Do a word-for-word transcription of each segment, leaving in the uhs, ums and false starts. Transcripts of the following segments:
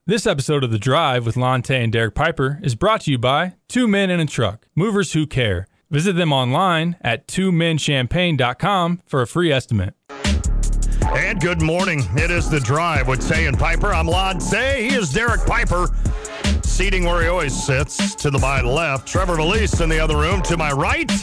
This episode of The Drive with Lonte and Derek Piper is brought to you by Two Men in a Truck, movers who care. Visit them online at two men champagne dot com for a free estimate. And good morning. It is The Drive with Tay and Piper. I'm Lonte. He is Derek Piper, seating where he always sits, to the my left. Trevor Valise in the other room to my right.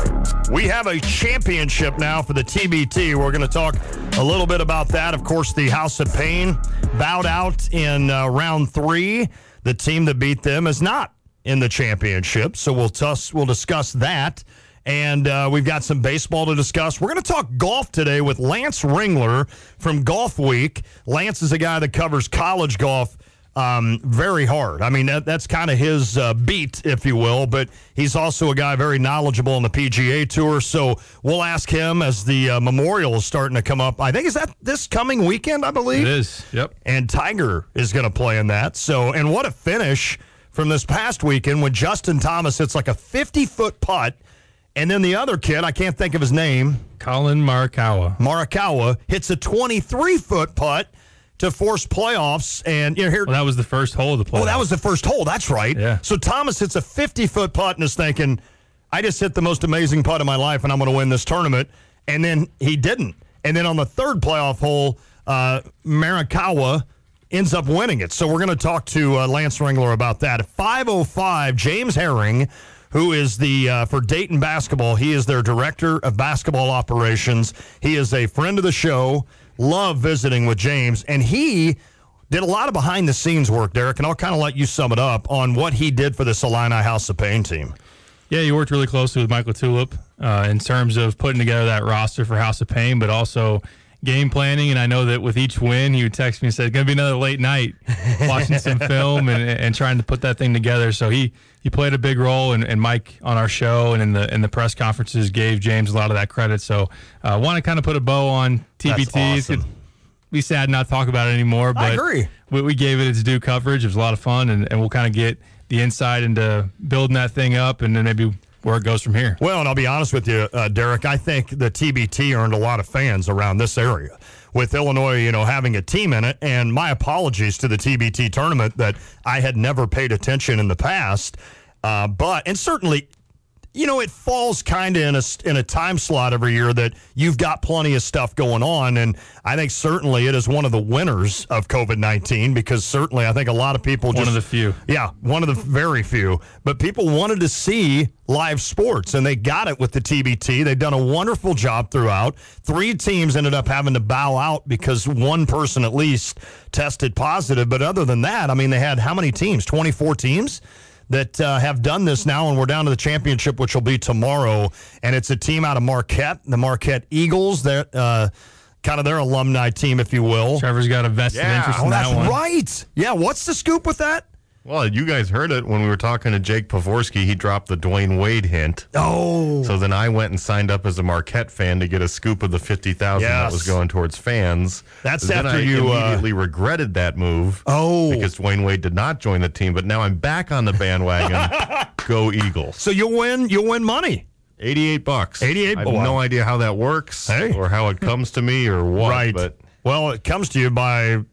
We have a championship now for the T B T. We're going to talk a little bit about that. Of course, the House of Pain bowed out in uh, round three. The team that beat them is not in the championship, so we'll, tuss, we'll discuss that. And uh, we've got some baseball to discuss. We're going to talk golf today with Lance Ringler from Golf Week. Lance is a guy that covers college golf Um, very hard. I mean, that, that's kind of his uh, beat, if you will, but he's also a guy very knowledgeable on the P G A Tour, so we'll ask him as the uh, Memorial is starting to come up. I think, is that this coming weekend, I believe? It is, yep. And Tiger is going to play in that. So, and what a finish from this past weekend when Justin Thomas hits like a fifty-foot putt, and then the other kid, I can't think of his name. Colin Morikawa. Morikawa hits a twenty-three-foot putt to force playoffs, and you know here. Well, that was the first hole of the playoffs. Oh, that was the first hole. That's right. Yeah. So Thomas hits a fifty-foot putt and is thinking, I just hit the most amazing putt of my life, and I'm going to win this tournament. And then he didn't. And then on the third playoff hole, uh, Morikawa ends up winning it. So we're going to talk to uh, Lance Ringler about that. At five oh five, James Herring, who is the, uh, for Dayton basketball, he is their director of basketball operations. He is a friend of the show. Love visiting with James, and he did a lot of behind-the-scenes work, Derek, and I'll kind of let you sum it up on what he did for this Illini House of Pain team. Yeah, he worked really closely with Michael Tulip uh, in terms of putting together that roster for House of Pain, but also game planning, and I know that with each win, he would text me and say, it's going to be another late night watching some film and, and trying to put that thing together. So he he played a big role, and, and Mike on our show and in the in the press conferences gave James a lot of that credit. So I uh, want to kind of put a bow on T B T. That's awesome. It'd be sad not to talk about it anymore, but I agree. We, we gave it its due coverage. It was a lot of fun, and, and we'll kind of get the insight into building that thing up and then maybe where it goes from here. Well, and I'll be honest with you, uh, Derek, I think the T B T earned a lot of fans around this area. With Illinois, you know, having a team in it, and my apologies to the T B T tournament that I had never paid attention in the past. Uh, but, and certainly, you know, it falls kind of in a, in a time slot every year that you've got plenty of stuff going on. And I think certainly it is one of the winners of COVID nineteen because certainly I think a lot of people just. One of the few. Yeah, one of the very few. But people wanted to see live sports, and they got it with the T B T. They've done a wonderful job throughout. Three teams ended up having to bow out because one person at least tested positive. But other than that, I mean, they had how many teams? twenty-four teams? That uh, have done this now, and we're down to the championship, which will be tomorrow. And it's a team out of Marquette, the Marquette Eagles. They're uh, kind of their alumni team, if you will. Trevor's got a vested yeah. interest in oh, that that's one. right. Yeah, what's the scoop with that? Well, you guys heard it when we were talking to Jake Pavorsky. He dropped the Dwayne Wade hint. Oh. So then I went and signed up as a Marquette fan to get a scoop of the fifty thousand yes. that was going towards fans. That's then after I you immediately uh... regretted that move. Oh. Because Dwayne Wade did not join the team, but now I'm back on the bandwagon. Go Eagles. So you'll win, you'll win money. eighty-eight bucks. eighty-eight I have bucks. no idea how that works Hey. or how it comes to me or what. Right. But well, it comes to you by,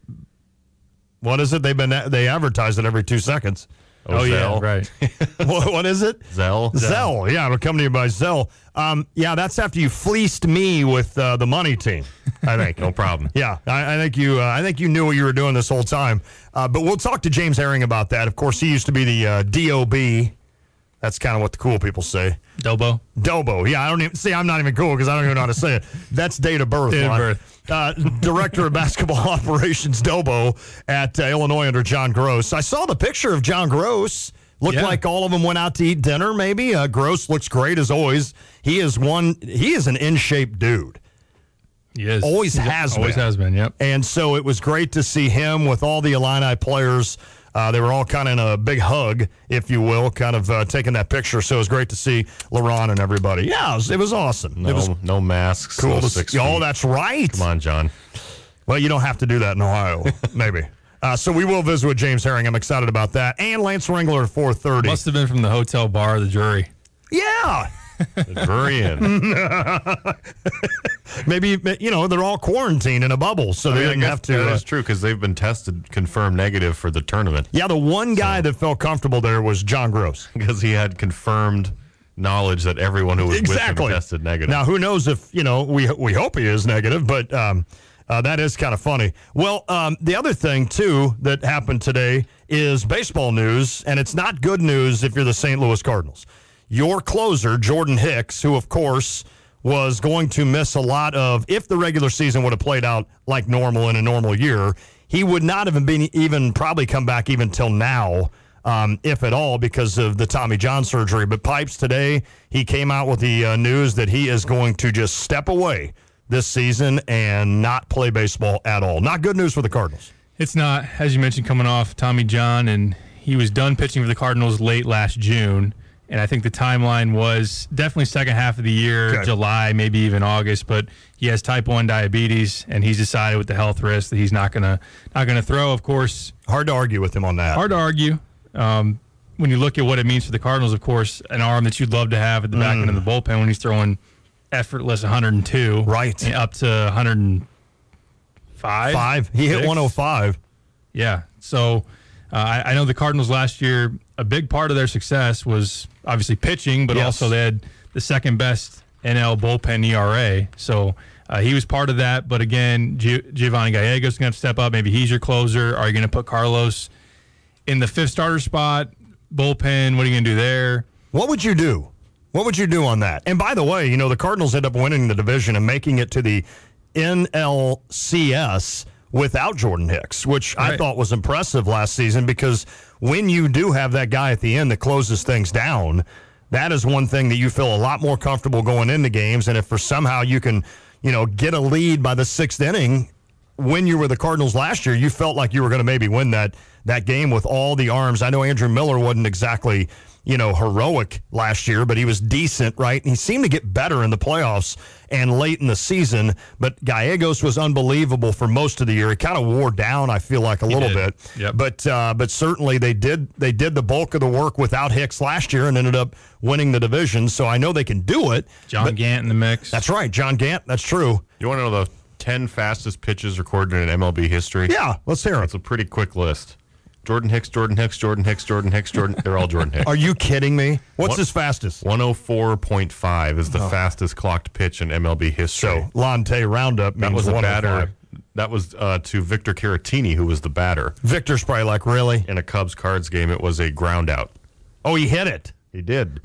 what is it? They've been, they advertise it every two seconds. Oh, yeah, Zelle. right. what, what is it? Zelle. Zelle. Yeah, it'll come to you by Zelle. Um, yeah, that's after you fleeced me with uh, the money team, I think. No problem. Yeah, I, I think you. Uh, I think you knew what you were doing this whole time. Uh, but we'll talk to James Herring about that. Of course, he used to be the uh, D O B. That's kind of what the cool people say. Dobo. Dobo. Yeah, I don't even see. I'm not even cool because I don't even know how to say it. That's date of birth. Date of Lon. birth. Uh, Director of Basketball Operations, Dobo, at uh, Illinois under John Gross. I saw the picture of John Gross. Looked Yeah. like all of them went out to eat dinner, maybe. Uh, Gross looks great as always. He is one. He is an in-shape dude. He is. Always He has Always been. has been, yep. And so it was great to see him with all the Illini players. Uh, they were all kind of in a big hug, if you will, kind of uh, taking that picture. So it was great to see LeBron and everybody. Yeah, it was, it was awesome. No, it was no masks. cool no to six see. Oh, feet. that's right. Come on, John. Well, you don't have to do that in Ohio, maybe. Uh, so we will visit with James Herring. I'm excited about that. And Lance Ringler at four thirty. Must have been from the hotel bar, the jury. Yeah. Very in. Maybe, you know, they're all quarantined in a bubble, so I they mean, I didn't guess have to. That uh, is true because they've been tested, confirmed negative for the tournament. Yeah, the one guy that felt comfortable there was John Gross. Because he had confirmed knowledge that everyone who was Exactly. with him tested negative. Now, who knows if, you know, we we hope he is negative, but um, uh, that is kind of funny. Well, um, the other thing, too, that happened today is baseball news, and it's not good news if you're the Saint Louis Cardinals. Your closer, Jordan Hicks, who, of course, was going to miss a lot of, if the regular season would have played out like normal in a normal year, he would not have been even probably come back even till now, um, if at all, because of the Tommy John surgery. But Pipes today, he came out with the uh, news that he is going to just step away this season and not play baseball at all. Not good news for the Cardinals. It's not, as you mentioned, coming off Tommy John, and he was done pitching for the Cardinals late last June. And I think the timeline was definitely second half of the year, okay. July, maybe even August. But he has type one diabetes, and he's decided with the health risk that he's not gonna not gonna throw. Of course, hard to argue with him on that. Hard to argue. Um, when you look at what it means for the Cardinals, of course, an arm that you'd love to have at the back mm. end of the bullpen when he's throwing effortless one hundred two, right, and up to one hundred five. Five. He hit one oh five. Yeah. So uh, I, I know the Cardinals last year, a big part of their success was obviously pitching, but yes. also they had the second best N L bullpen E R A. So uh, he was part of that. But again, G- Giovanni Gallegos going to step up. Maybe he's your closer. Are you going to put Carlos in the fifth starter spot? Bullpen, what are you going to do there? What would you do? What would you do on that? And by the way, you know, the Cardinals end up winning the division and making it to the N L C S without Jordan Hicks, which right. I thought was impressive last season, because when you do have that guy at the end that closes things down, that is one thing that you feel a lot more comfortable going into games. And if for somehow you can, you know, get a lead by the sixth inning, when you were the Cardinals last year, you felt like you were going to maybe win that that game with all the arms. I know Andrew Miller wasn't exactly, you know, heroic last year, but he was decent, right? And he seemed to get better in the playoffs and late in the season. But Gallegos was unbelievable for most of the year. He kind of wore down, I feel like, a he little did. bit. Yep. But uh, but certainly they did they did the bulk of the work without Hicks last year and ended up winning the division. So I know they can do it. John Gant in the mix. That's right, John Gant. That's true. You want to know the ten fastest pitches recorded in M L B history? Yeah, let's hear it. It's a pretty quick list. Jordan Hicks, Jordan Hicks, Jordan Hicks, Jordan Hicks, Jordan. They're all Jordan Hicks. Are you kidding me? What's What? his fastest? one oh four point five is the Oh. fastest clocked pitch in M L B history. So Lonte Roundup means that was a one oh five. batter. That was uh, to Victor Caratini, who was the batter. Victor's probably like, really? In a Cubs Cards game, it was a ground out. Oh, he hit it. He did.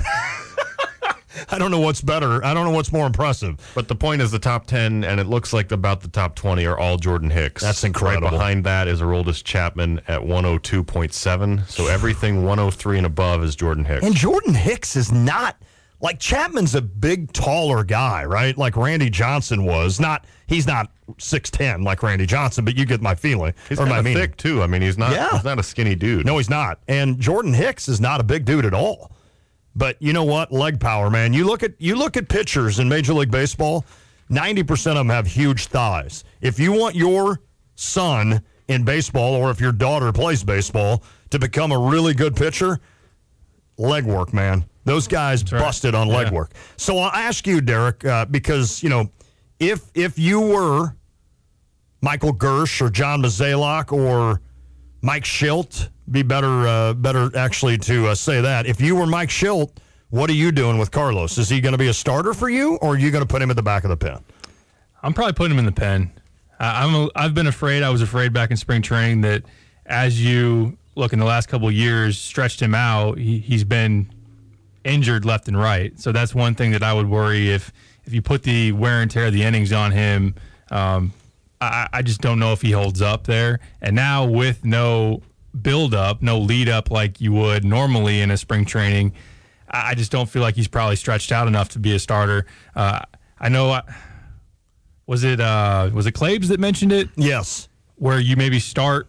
I don't know what's better. I don't know what's more impressive. But the point is the top ten, and it looks like about the top twenty are all Jordan Hicks. That's incredible. Right behind that is Aroldis Chapman at one oh two point seven. So everything one oh three and above is Jordan Hicks. And Jordan Hicks is not, like, Chapman's a big, taller guy, right? Like Randy Johnson was. Not He's not six ten like Randy Johnson, but you get my feeling. He's or my kind of meaning. thick, too. I mean, he's not, Yeah. he's not a skinny dude. No, he's not. And Jordan Hicks is not a big dude at all. But you know what? Leg power, man. You look at you look at pitchers in Major League Baseball, ninety percent of them have huge thighs. If you want your son in baseball, or if your daughter plays baseball, to become a really good pitcher, leg work, man. Those guys That's right. busted on leg Yeah. work. So I'll ask you, Derek, uh, because, you know, if if you were Michael Gersh or John Mozeliak or Mike Schilt, be better uh, better actually to uh, say that. If you were Mike Schilt, what are you doing with Carlos? Is he going to be a starter for you, or are you going to put him at the back of the pen? I'm probably putting him in the pen. I, I'm a, I've been afraid. I was afraid back in spring training that as you look in the last couple of years, stretched him out, he, he's been injured left and right. So that's one thing that I would worry if if you put the wear and tear of the innings on him. Um, I, I just don't know if he holds up there. And now with no build up, no lead up like you would normally in a spring training, I, I just don't feel like he's probably stretched out enough to be a starter. Uh, I know. I, Was it uh, was it Claves that mentioned it? Yes. Where you maybe start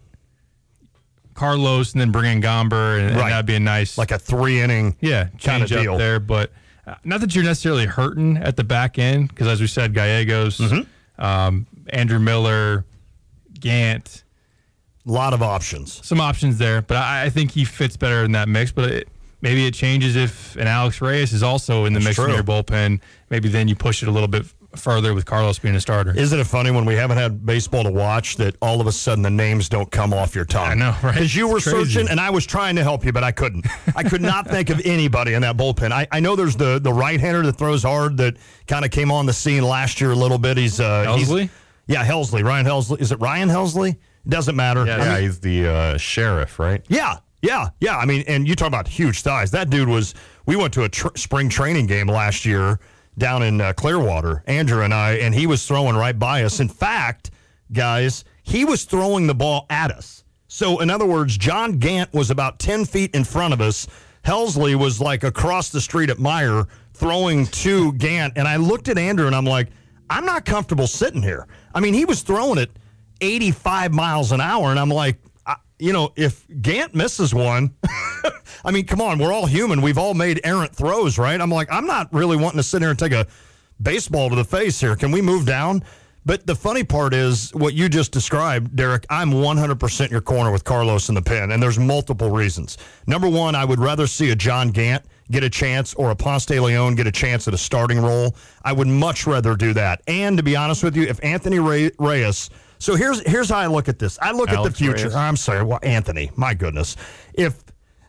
Carlos and then bring in Gomber, and, Right. and that'd be a nice, Like a three-inning yeah, kinda change up deal. there. But uh, not that you're necessarily hurting at the back end, because as we said, Gallegos, Mm-hmm. um, Andrew Miller, Gant, lot of options. some options there. But I, I think he fits better in that mix. But it, maybe it changes if an Alex Reyes is also in the That's mix in true. your bullpen. Maybe then you push it a little bit further with Carlos being a starter. Isn't it funny when we haven't had baseball to watch that all of a sudden the names don't come off your tongue? I know, right? Because you were It's crazy. searching, and I was trying to help you, but I couldn't. I could not think of anybody in that bullpen. I, I know there's the, the right-hander that throws hard that kind of came on the scene last year a little bit. He's uh, Helsley? He's, yeah, Helsley. Ryan Helsley. Is it Ryan Helsley? Doesn't matter. Yeah, I yeah mean, he's the uh, sheriff, right? Yeah, yeah, yeah. I mean, and you talk about huge thighs. That dude was, we went to a tr- spring training game last year down in uh, Clearwater, Andrew and I, and he was throwing right by us. In fact, guys, he was throwing the ball at us. So, in other words, John Gant was about ten feet in front of us. Helsley was like across the street at Meyer throwing to Gant. And I looked at Andrew and I'm like, I'm not comfortable sitting here. I mean, he was throwing it eighty-five miles an hour. And I'm like, I, you know, if Gant misses one, I mean, come on, we're all human. We've all made errant throws, right? I'm like, I'm not really wanting to sit here and take a baseball to the face here. Can we move down? But the funny part is what you just described, Derek. I'm one hundred percent in your corner with Carlos in the pen, and there's multiple reasons. Number one, I would rather see a John Gant get a chance or a Ponce de Leon get a chance at a starting role. I would much rather do that. And to be honest with you, if Anthony Re- Reyes – so here's here's how I look at this. I look Alex at the future. Reyes. I'm sorry, well, Anthony, my goodness. If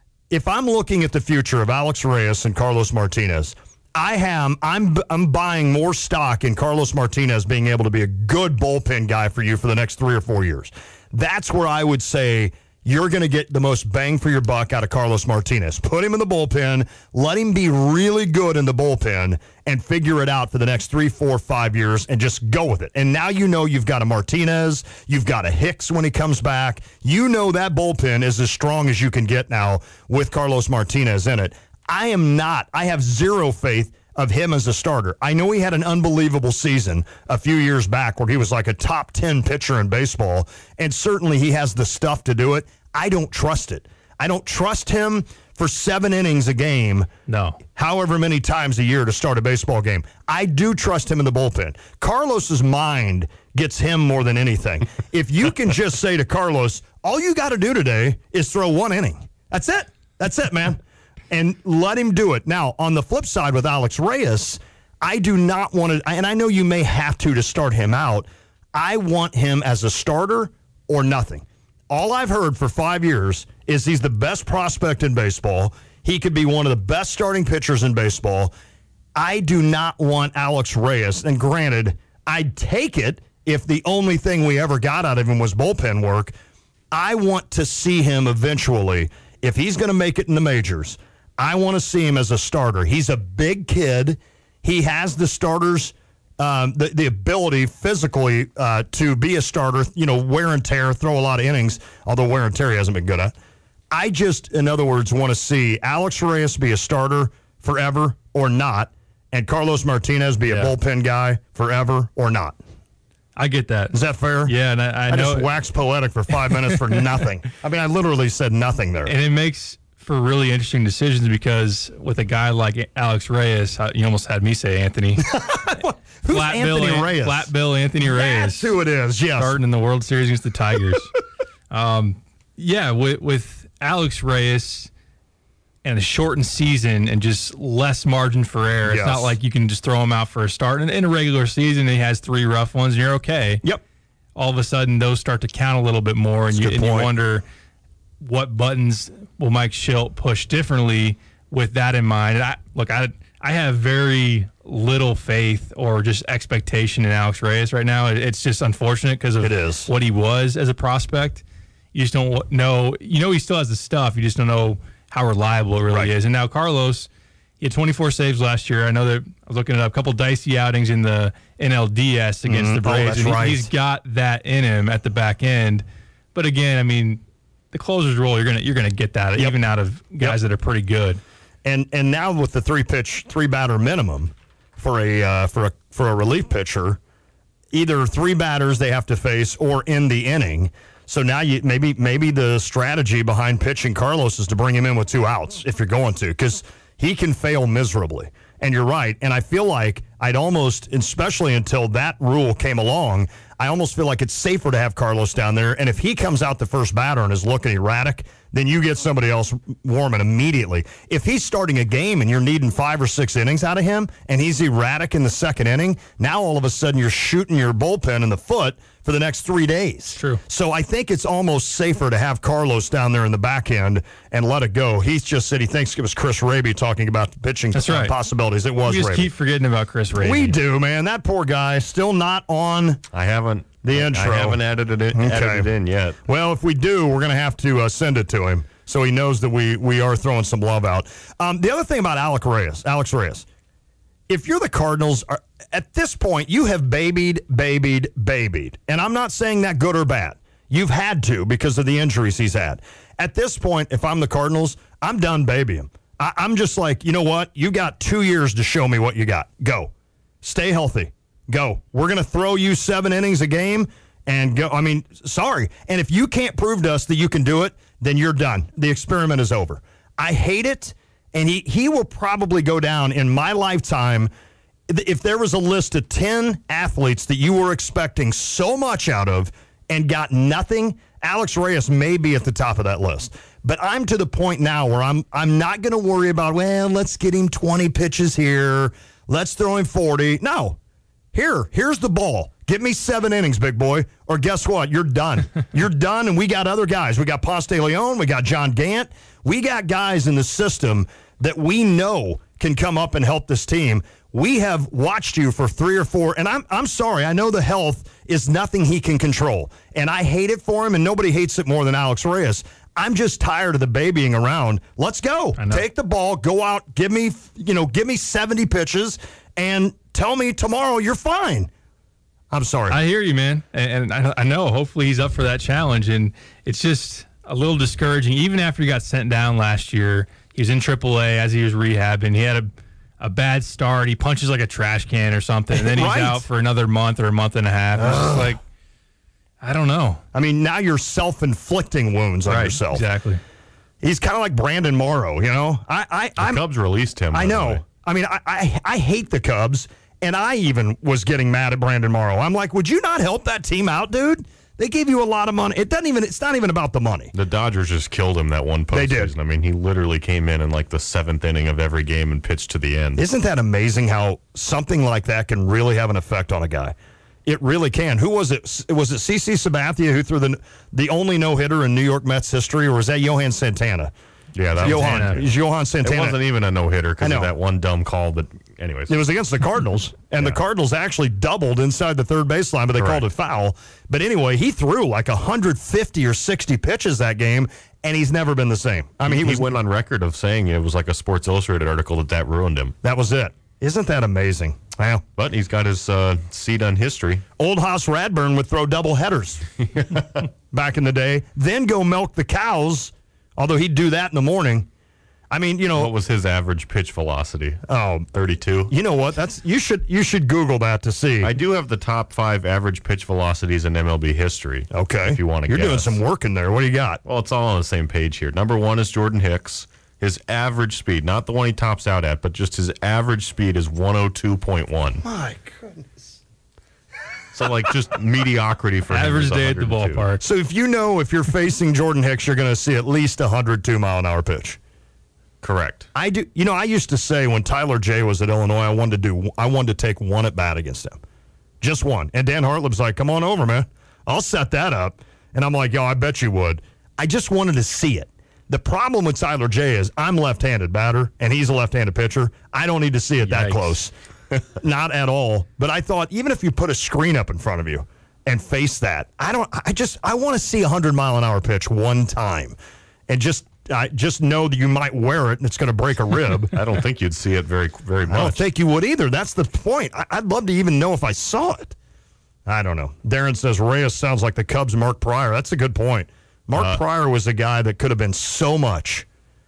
if I'm looking at the future of Alex Reyes and Carlos Martinez, I am I'm I'm buying more stock in Carlos Martinez being able to be a good bullpen guy for you for the next three or four years. That's where I would say you're going to get the most bang for your buck out of Carlos Martinez. Put him in the bullpen, let him be really good in the bullpen, and figure it out for the next three, four, five years, and just go with it. And now you know you've got a Martinez, you've got a Hicks when he comes back. You know that bullpen is as strong as you can get now with Carlos Martinez in it. I am not. I have zero faith of him as a starter. I know he had an unbelievable season a few years back where he was like a top ten pitcher in baseball, and certainly he has the stuff to do it. I don't trust it. I don't trust him for seven innings a game, No. however many times a year to start a baseball game. I do trust him in the bullpen. Carlos's mind gets him more than anything. If you can just say to Carlos, all you got to do today is throw one inning. That's it. That's it, man. And let him do it. Now, on the flip side with Alex Reyes, I do not want to, and I know you may have to to start him out, I want him as a starter or nothing. All I've heard for five years is he's the best prospect in baseball. He could be one of the best starting pitchers in baseball. I do not want Alex Reyes. And granted, I'd take it if the only thing we ever got out of him was bullpen work. I want to see him eventually. If he's going to make it in the majors, I want to see him as a starter. He's a big kid. He has the starters, um, the, the ability physically uh, to be a starter, you know, wear and tear, throw a lot of innings, although wear and tear he hasn't been good at. I just, in other words, want to see Alex Reyes be a starter forever or not, and Carlos Martinez be a Yeah. bullpen guy forever or not. I get that. Is that fair? Yeah, and I, I, I know. just waxed poetic for five minutes for nothing. I mean, I literally said nothing there. And it makes for really interesting decisions because with a guy like Alex Reyes, uh, you almost had me say Anthony. Who's Flat Anthony Bill, Reyes? Flat Bill Anthony Reyes. That's who it is, yes. Starting in the World Series against the Tigers. um, yeah, with, with Alex Reyes and a shortened season and just less margin for error, Yes. it's not like you can just throw him out for a start. And in a regular season, he has three rough ones, and you're okay. Yep. All of a sudden, those start to count a little bit more, and, That's a you, good and you point. wonder what buttons will Mike Schilt push differently with that in mind. And I, look, I I have very little faith or just expectation in Alex Reyes right now. It, it's just unfortunate because of It is. what he was as a prospect. You just don't know. You know he still has the stuff. You just don't know how reliable it really Right. is. And now Carlos, he had twenty-four saves last year. I know that I was looking it up. A couple dicey outings in the N L D S against the Oh, Braves. that's and he- right. He's got that in him at the back end. But again, I mean, the closer's role, you're gonna you're gonna get that Yep. even out of guys that are pretty good. And and now with the three pitch, three batter minimum for a uh, for a for a relief pitcher, either three batters they have to face or in the inning. So now you maybe maybe the strategy behind pitching Carlos is to bring him in with two outs if you're going to, because he can fail miserably. And you're right. And I feel like I'd almost, especially until that rule came along, I almost feel like it's safer to have Carlos down there. And if he comes out the first batter and is looking erratic, then you get somebody else warming immediately. If he's starting a game and you're needing five or six innings out of him, and he's erratic in the second inning, now all of a sudden you're shooting your bullpen in the foot for the next three days. True. So I think it's almost safer to have Carlos down there in the back end and let it go. He's just said he thinks it was Chris Raby talking about the pitching That's right. possibilities. It was We just Raby. keep forgetting about Chris Raby. We do, man. That poor guy still not on I haven't the intro. I haven't added it in, Okay. added it in yet. Well, if we do, we're going to have to uh, send it to him so he knows that we we are throwing some love out. Um, the other thing about Alex Reyes, Alex Reyes, if you're the Cardinals, are, at this point, you have babied, babied, babied. And I'm not saying that good or bad. You've had to because of the injuries he's had. At this point, if I'm the Cardinals, I'm done babying. I, I'm just like, you know what? You got two years to show me what you got. Go. Stay healthy. Go. We're going to throw you seven innings a game and go. I mean, sorry. And if you can't prove to us that you can do it, then you're done. The experiment is over. I hate it, and he, he will probably go down in my lifetime. If there was a list of ten athletes that you were expecting so much out of and got nothing, Alex Reyes may be at the top of that list. But I'm to the point now where I'm I'm not going to worry about, well, let's get him twenty pitches here. Let's throw him forty. No. Here, here's the ball. Give me seven innings, big boy, or guess what? You're done. You're done, and we got other guys. We got Ponce de Leon. We got John Gant. We got guys in the system that we know can come up and help this team. We have watched you for three or four, and I'm I'm sorry. I know the health is nothing he can control, and I hate it for him, and nobody hates it more than Alex Reyes. I'm just tired of the babying around. Let's go. Take the ball, go out, give me, you know, give me seventy pitches, and tell me tomorrow you're fine. I'm sorry. I hear you, man. And, and I, I know, hopefully he's up for that challenge. And it's just a little discouraging. Even after he got sent down last year, he was in triple A as he was rehabbing. He had a, a bad start. He punches like a trash can or something. And then he's Right. out for another month or a month and a half. It's just like, I don't know. I mean, now you're self-inflicting wounds on Right, yourself. exactly. He's kind of like Brandon Morrow, you know? I, I, The I'm, Cubs released him. I by the know. way. I mean, I, I, I hate the Cubs, and I even was getting mad at Brandon Morrow. I'm like, would you not help that team out, dude? They gave you a lot of money. It doesn't even. It's not even about the money. The Dodgers just killed him that one postseason. They did. I mean, he literally came in in like the seventh inning of every game and pitched to the end. Isn't that amazing how something like that can really have an effect on a guy? It really can. Who was it? Was it CeCe Sabathia who threw the the only no hitter in New York Mets history, or was that Johan Santana? Yeah, that was Johan. Santana. It was Johan Santana. It wasn't even a no hitter I because know. of that one dumb call. But anyways, It was against the Cardinals, and Yeah. the Cardinals actually doubled inside the third baseline, but they Correct. called it foul. But anyway, he threw like one hundred fifty or sixty pitches that game, and he's never been the same. I mean, he, he, was went on record of saying it was like a Sports Illustrated article that that ruined him. that was it. Isn't that amazing? Well, But he's got his uh, seat on history. old House Radburn would throw double headers back in the day, then go milk the cows, although he'd do that in the morning. I mean, you know, What was his average pitch velocity? oh, thirty-two. you know what? That's you should you should Google that to see. I do have the top five average pitch velocities in M L B history. okay, If you want to you're guess. doing some work in there. What do you got? Well, it's all on the same page here. Number one is Jordan Hicks. His average speed, not the one he tops out at, but just his average speed is one oh two point one. My goodness. So, like, just mediocrity for him Average is day at the one oh two. ballpark. So if you know if you're facing Jordan Hicks, you're going to see at least a one hundred two mile an hour pitch. Correct. I do. You know, I used to say when Tyler J was at Illinois, I wanted to do. I wanted to take one at bat against him, just one. And Dan Hartleb's like, "Come on over, man. I'll set that up." And I'm like, "Yo, I bet you would." I just wanted to see it. The problem with Tyler J is I'm left-handed batter and he's a left-handed pitcher. I don't need to see it that Yikes. close, not at all. But I thought even if you put a screen up in front of you and face that, I don't. I just I want to see a hundred mile an hour pitch one time, and just. I just know that you might wear it and it's going to break a rib. I don't think you'd see it very, very much. I don't think you would either. That's the point. I, I'd love to even know if I saw it. I don't know. Darren says Reyes sounds like the Cubs' Mark Pryor. That's a good point. Mark Uh, Pryor was a guy that could have been so much.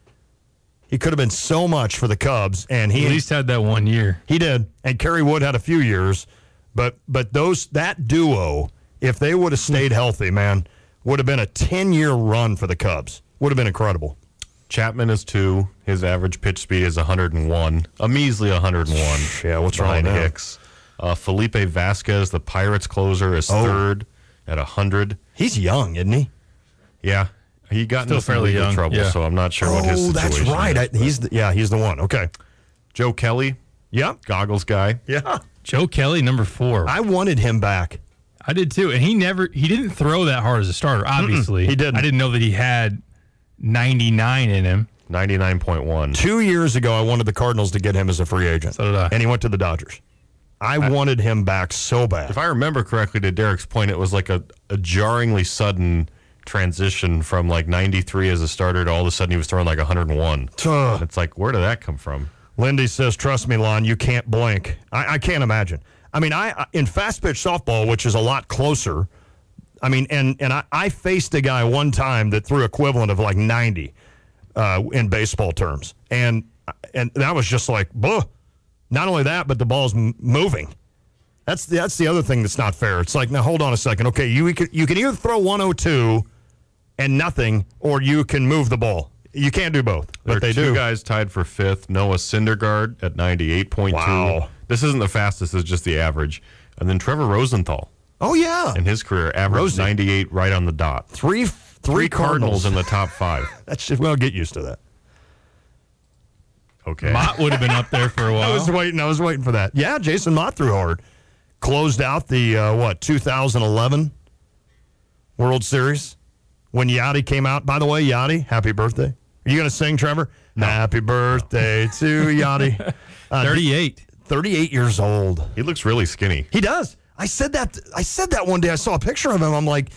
He could have been so much for the Cubs, and he At least had that one year. he did. And Kerry Wood had a few years, but but those that duo, if they would have stayed healthy, man, would have been a ten-year run for the Cubs. Would have been incredible. Chapman is two. His average pitch speed is one hundred one. A measly one hundred one. Yeah, what's wrong behind with that? Hicks. Uh, Felipe Vasquez, the Pirates closer, is Oh. third at one hundred. He's young, isn't he? Yeah. He got Still into some fairly legal young, trouble, yeah. so I'm not sure what his Oh, situation that's right. is. I, he's the, yeah, he's the one. Okay. Joe Kelly, Yep. goggles guy. Yeah. Joe Kelly, number four. I, I wanted him back. I did too, and he never he didn't throw that hard as a starter. Obviously, he didn't. I didn't know that he had ninety-nine in him. ninety-nine point one. Two years ago, I wanted the Cardinals to get him as a free agent. So did I. And he went to the Dodgers. I, I wanted him back so bad. If I remember correctly, to Derek's point, it was like a, a jarringly sudden transition from like ninety-three as a starter to all of a sudden he was throwing like one hundred one. Ugh. It's like, where did that come from? Lindy says, trust me, Lon, you can't blink. I, I can't imagine. I mean, I in fast pitch softball, which is a lot closer, I mean, and, and I, I faced a guy one time that threw equivalent of like ninety uh, in baseball terms. And and that was just like, bleh. Not only that, but the ball's m- moving. That's the, that's the other thing that's not fair. It's like, now hold on a second. Okay, you can, you can either throw one oh two and nothing, or you can move the ball. You can't do both, There but are they two do. guys tied for fifth. Noah Syndergaard at ninety-eight point two. Wow. This isn't the fastest, it's just the average. And then Trevor Rosenthal Oh, yeah. in his career averaged Rosie. ninety-eight right on the dot. Three, three, Three Cardinals. Cardinals in the top five. That's just, well, get used to that. Okay. Mott would have been up there for a I was while. waiting. I was waiting for that. Yeah, Jason Mott threw hard. Closed out the, uh, what, two thousand eleven World Series when Yachty came out. By the way, Yachty, happy birthday. Are you going to sing, Trevor? No. Happy birthday to Yachty. Uh, thirty-eight. thirty-eight years old. He looks really skinny. He does. I said that. I said that one day. I saw a picture of him. I'm like,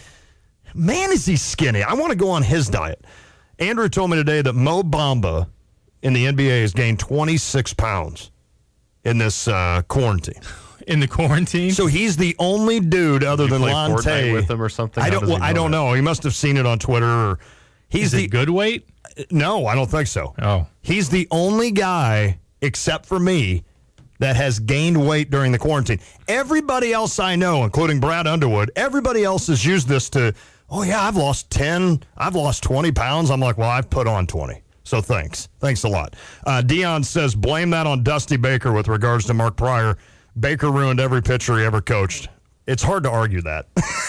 man, is he skinny? I want to go on his diet. Andrew told me today that Mo Bamba in the N B A has gained twenty-six pounds in this uh, quarantine. In the quarantine? So he's the only dude other You than play Lante Fortnite with him or something? I How don't. does he Well, I know don't that? know. He must have seen it on Twitter. Or he's Is the it good weight? no. I don't think so. Oh. He's the only guy, except for me, that has gained weight during the quarantine. Everybody else I know, including Brad Underwood, everybody else has used this to, oh, yeah, I've lost ten, I've lost twenty pounds. I'm like, well, I've put on twenty. So thanks. Thanks a lot. Uh, Dion says, blame that on Dusty Baker with regards to Mark Pryor. Baker ruined every pitcher he ever coached. It's hard to argue that.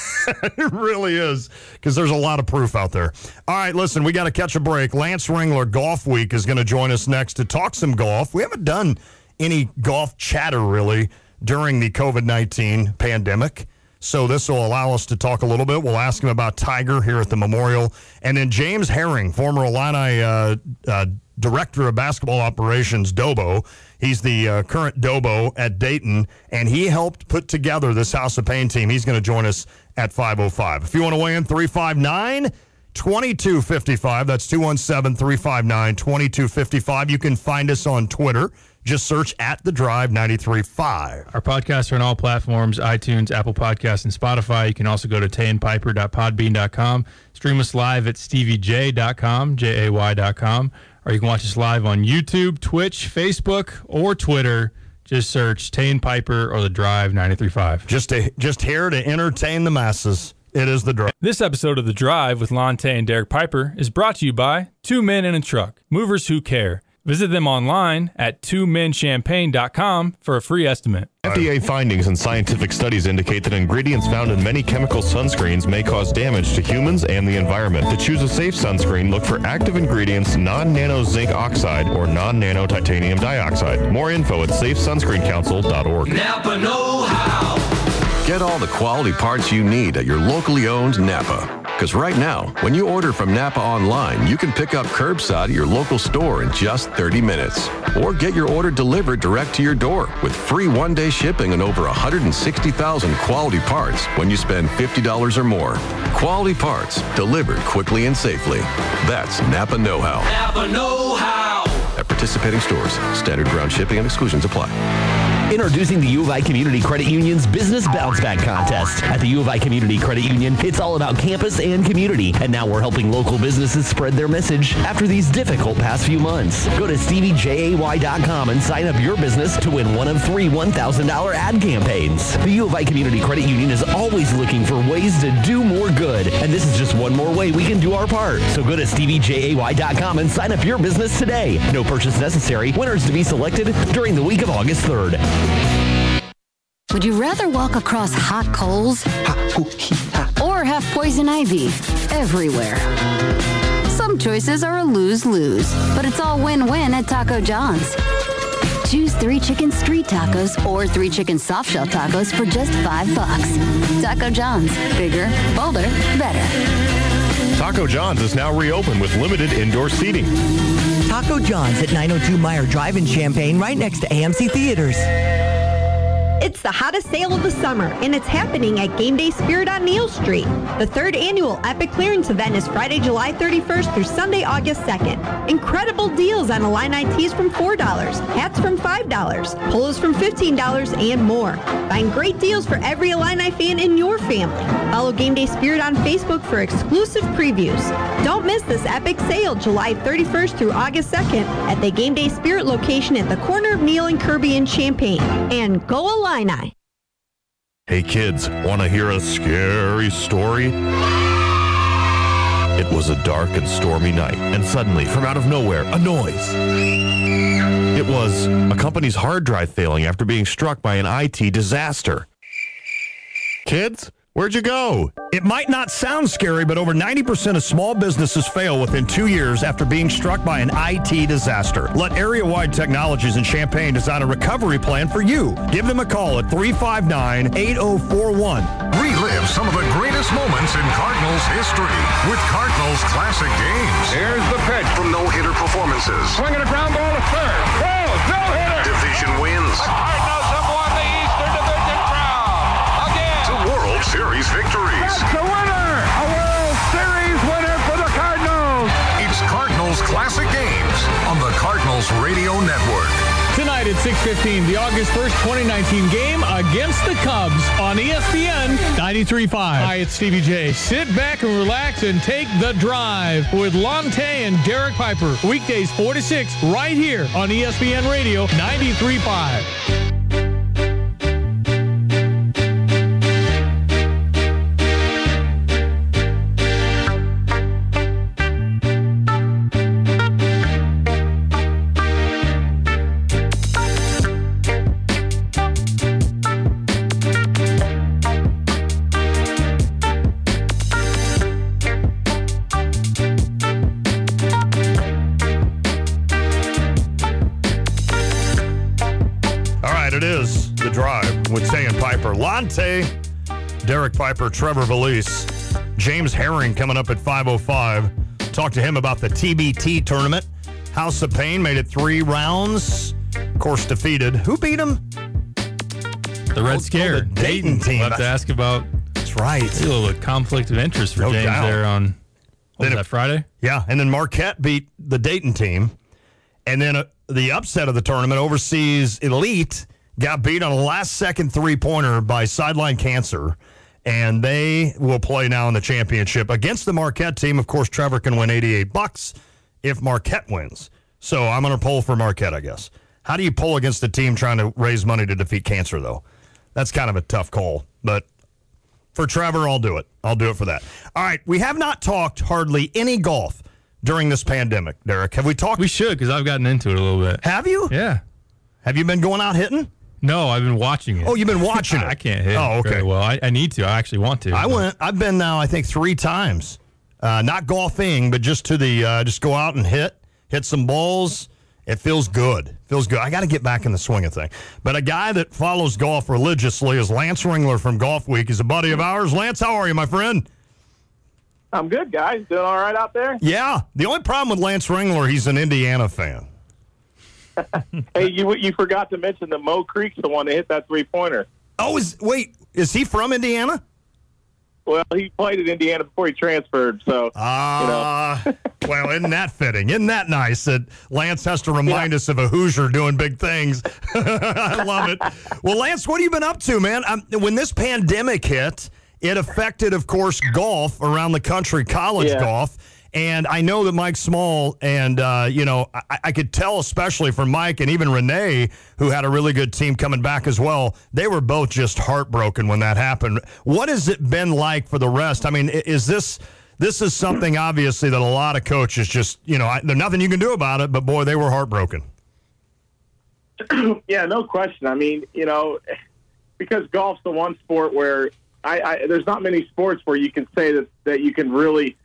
It really is, because there's a lot of proof out there. All right, listen, we got to catch a break. Lance Ringler, Golf Week, is going to join us next to talk some golf. We haven't done any golf chatter, really, during the covid nineteen pandemic. So this will allow us to talk a little bit. We'll ask him about Tiger here at the Memorial. And then James Herring, former Illini uh, uh, Director of Basketball Operations, Dobo. He's the uh, current Dobo at Dayton, and he helped put together this House of Pain team. He's going to join us at five oh five. If you want to weigh in, three five nine, two two five five. That's two one seven, three five nine, two two five five. You can find us on Twitter. Just search at The Drive ninety-three point five. Our podcasts are on all platforms, iTunes, Apple Podcasts, and Spotify. You can also go to tay and piper dot podbean dot com. Stream us live at stevie j dot com, J A Y dot com. Or you can watch us live on YouTube, Twitch, Facebook, or Twitter. Just search Tay and Piper or The Drive ninety-three point five. Just, to, just here to entertain the masses. It is The Drive. This episode of The Drive with Lon Tay and Derek Piper is brought to you by Two Men in a Truck, movers who care. Visit them online at two men champagne dot com for a free estimate. F D A findings and scientific studies indicate that ingredients found in many chemical sunscreens may cause damage to humans and the environment. To choose a safe sunscreen, look for active ingredients non-nano zinc oxide or non-nano titanium dioxide. More info at safe sunscreen council dot org. Napa know-how. Get all the quality parts you need at your locally owned Napa. Because right now, when you order from Napa online, you can pick up curbside at your local store in just thirty minutes. Or get your order delivered direct to your door with free one-day shipping on over one hundred sixty thousand quality parts when you spend fifty dollars or more. Quality parts delivered quickly and safely. That's Napa know-how. Napa know-how. At participating stores, standard ground shipping and exclusions apply. Introducing the U of I Community Credit Union's Business Bounce Back Contest. At the U of I Community Credit Union, it's all about campus and community. And now we're helping local businesses spread their message after these difficult past few months. Go to stevie jay dot com and sign up your business to win one of three one thousand dollars ad campaigns. The U of I Community Credit Union is always looking for ways to do more good. And this is just one more way we can do our part. So go to stevie jay dot com and sign up your business today. No purchase necessary. Winners to be selected during the week of August third. Would you rather walk across hot coals or have have poison ivy everywhere. Some choices are a lose-lose, but it's all win-win at Taco John's. Choose three chicken street tacos or three chicken soft shell tacos for just five bucks. Taco John's. Bigger, bolder, better. Taco John's is now reopened with limited indoor seating. Taco John's at nine oh two Meyer Drive in Champaign, right next to A M C Theaters. It's the hottest sale of the summer, and it's happening at Game Day Spirit on Neal Street. The third annual Epic Clearance event is Friday, July thirty-first through Sunday, August second. Incredible deals on Illini tees from four dollars, hats from five dollars, polos from fifteen dollars, and more. Find great deals for every Illini fan in your family. Follow Game Day Spirit on Facebook for exclusive previews. Don't miss this epic sale July thirty-first through August second at the Game Day Spirit location at the corner of Neal and Kirby in Champaign. And go Illini! Hey kids, want to hear a scary story? It was a dark and stormy night, and suddenly, from out of nowhere, a noise. It was a company's hard drive failing after being struck by an I T disaster. Kids, where'd you go? It might not sound scary, but over ninety percent of small businesses fail within two years after being struck by an I T disaster. Let Area-Wide Technologies in Champaign design a recovery plan for you. Give them a call at three five nine, eight oh four one. Relive some of the greatest moments in Cardinals history with Cardinals Classic Games. Here's the pitch from no-hitter performances. Swinging a ground ball to third. Well, no-hitter. Division wins. The Cardinals have won the Eastern Division crown again. To World Series victories. That's the winner. A World Series winner for the Cardinals. It's Cardinals Classic Games on the Cardinals Radio Network. Tonight at six fifteen, the August first, twenty nineteen game against the Cubs on E S P N ninety-three point five. Hi, it's Stevie J. Sit back and relax and take the drive with Lonte and Derek Piper. Weekdays four to six right here on E S P N Radio ninety-three point five. Lonte, Derek Piper, Trevor Valise, James Herring coming up at five oh five. Talk to him about the T B T tournament. House of Pain made it three rounds. Of course, defeated. Who beat him? The Red oh, Scare. Oh, the Dayton, Dayton team. We'll have to ask about. That's right. A little conflict of interest for no James doubt. there on what was then that, Friday? Yeah, and then Marquette beat the Dayton team. And then uh, the upset of the tournament, Overseas Elite, got beat on a last-second three-pointer by Sideline Cancer, and they will play now in the championship against the Marquette team. Of course, Trevor can win eighty-eight bucks if Marquette wins. So I'm going to poll for Marquette, I guess. How do you poll against a team trying to raise money to defeat cancer, though? That's kind of a tough call. But for Trevor, I'll do it. I'll do it for that. All right, we have not talked hardly any golf during this pandemic, Derek. Have we talked? We should, because I've gotten into it a little bit. Have you? Yeah. Have you been going out hitting? No, I've been watching it. Oh, you've been watching it. I can't hit. Oh, okay. Very well, I, I need to. I actually want to. I but. went. I've been now. I think three times. Uh, not golfing, but just to the uh, just go out and hit, hit some balls. It feels good. Feels good. I got to get back in the swing of thing. But a guy that follows golf religiously is Lance Ringler from Golf Week. He's a buddy of ours. Lance, how are you, my friend? I'm good, guys. Doing all right out there? Yeah. The only problem with Lance Ringler, he's an Indiana fan. Hey, you you forgot to mention that Mo Creek's the one that hit that three-pointer. Oh, is wait, is he from Indiana? Well, he played at Indiana before he transferred, so, uh, you know. Well, isn't that fitting? Isn't that nice that Lance has to remind yeah. us of a Hoosier doing big things? I love it. Well, Lance, what have you been up to, man? Um, when this pandemic hit, it affected, of course, golf around the country, college yeah. golf. And I know that Mike Small and, uh, you know, I, I could tell especially from Mike and even Renee, who had a really good team coming back as well, they were both just heartbroken when that happened. What has it been like for the rest? I mean, is this this is something, obviously, that a lot of coaches just, you know, I, there's nothing you can do about it, but, boy, they were heartbroken. Yeah, no question. I mean, you know, because golf's the one sport where I, I there's not many sports where you can say that that you can really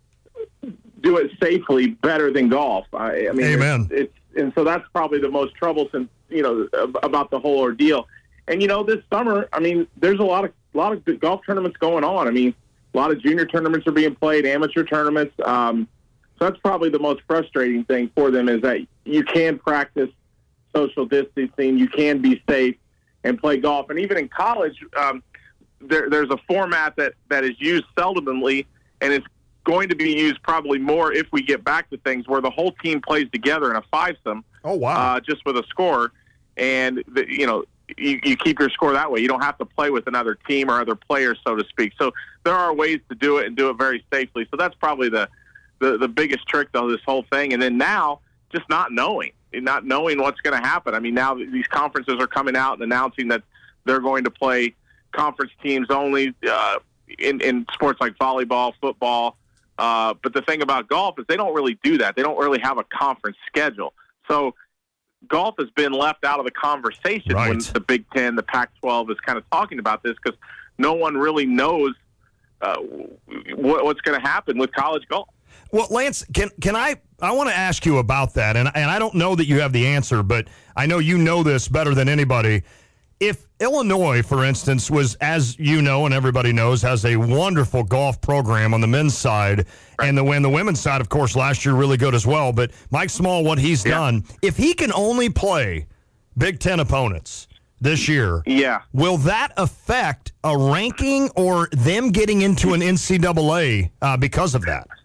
do it safely better than golf. I, I mean, Amen. It's, it's and so that's probably the most troublesome, you know, about the whole ordeal. And you know, this summer, I mean, there's a lot of a lot of good golf tournaments going on. I mean, a lot of junior tournaments are being played, amateur tournaments. Um, so that's probably the most frustrating thing for them is that you can practice social distancing, you can be safe and play golf. And even in college, um, there, there's a format that, that is used seldomly, and it's going to be used probably more if we get back to things where the whole team plays together in a fivesome. Oh, wow. Uh, just with a score. And, the, you know, you, you keep your score that way. You don't have to play with another team or other players, so to speak. So there are ways to do it and do it very safely. So that's probably the, the, the biggest trick of this whole thing. And then now, just not knowing, not knowing what's going to happen. I mean, now these conferences are coming out and announcing that they're going to play conference teams only uh, in, in sports like volleyball, football. Uh, but the thing about golf is they don't really do that. They don't really have a conference schedule. So golf has been left out of the conversation right. when the Big Ten, the Pac twelve is kind of talking about this because no one really knows uh, what, what's going to happen with college golf. Well, Lance, can can I I want to ask you about that, and and I don't know that you have the answer, but I know you know this better than anybody. If Illinois, for instance, was, as you know and everybody knows, has a wonderful golf program on the men's side, and the, and the women's side, of course, last year really good as well, but Mike Small, what he's yeah. done, if he can only play Big Ten opponents this year, yeah, will that affect a ranking or them getting into an N C double A uh, because of that?